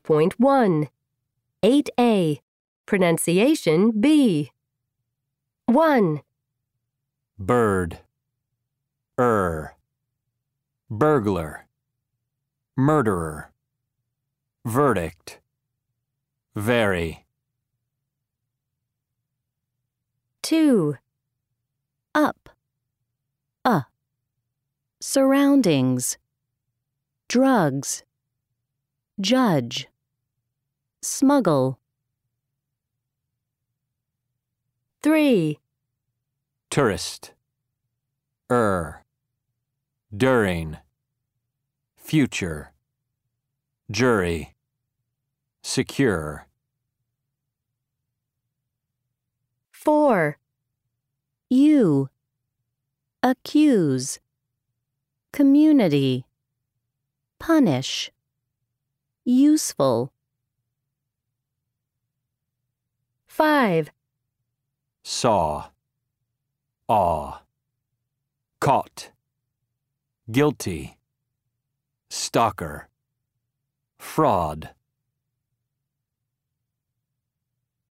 8.1 8A Pronunciation B 1. Bird, burglar, murderer, verdict, very. 2. Up, surroundings, drugs, judge, smuggle. 3. Tourist, during, future, jury, secure. 4. You, accuse, community, punish, useful. 5. Saw, awe, caught, guilty, stalker, fraud.